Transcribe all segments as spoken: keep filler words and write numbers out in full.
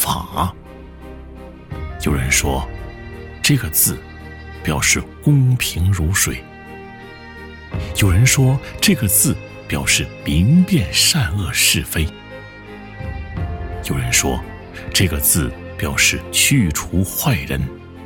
法。有人说，这个字表示公平如水；有人说，这个字表示明辨善恶是非；有人说，这个字表示去除坏人。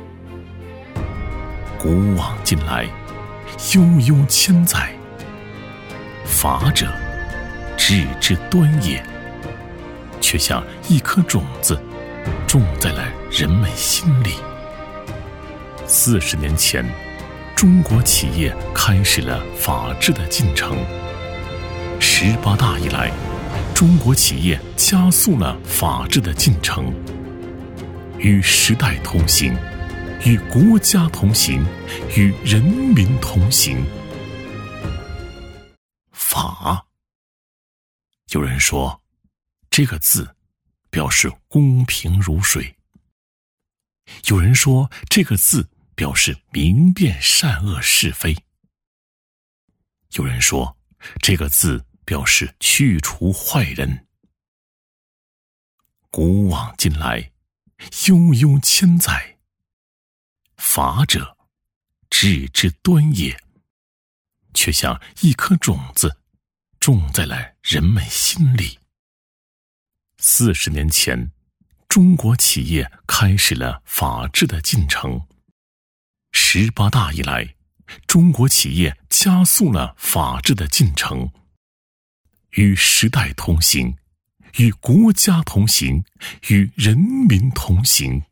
古往今来，悠悠千载，法者，治之端也，却像一颗种子，种在了人们心里。四十年前，中国企业开始了法治的进程。十八大以来，中国企业加速了法治的进程。与时代同行，与国家同行，与人民同行。法。有人说，这个字表示公平如水；有人说，这个字表示明辨善恶是非；有人说，这个字表示去除坏人。古往今来，悠悠千载，法者，治之端也，却像一颗种子，种在了人们心里。四十年前，中国企业开始了法治的进程。十八大以来，中国企业加速了法治的进程。与时代同行，与国家同行，与人民同行。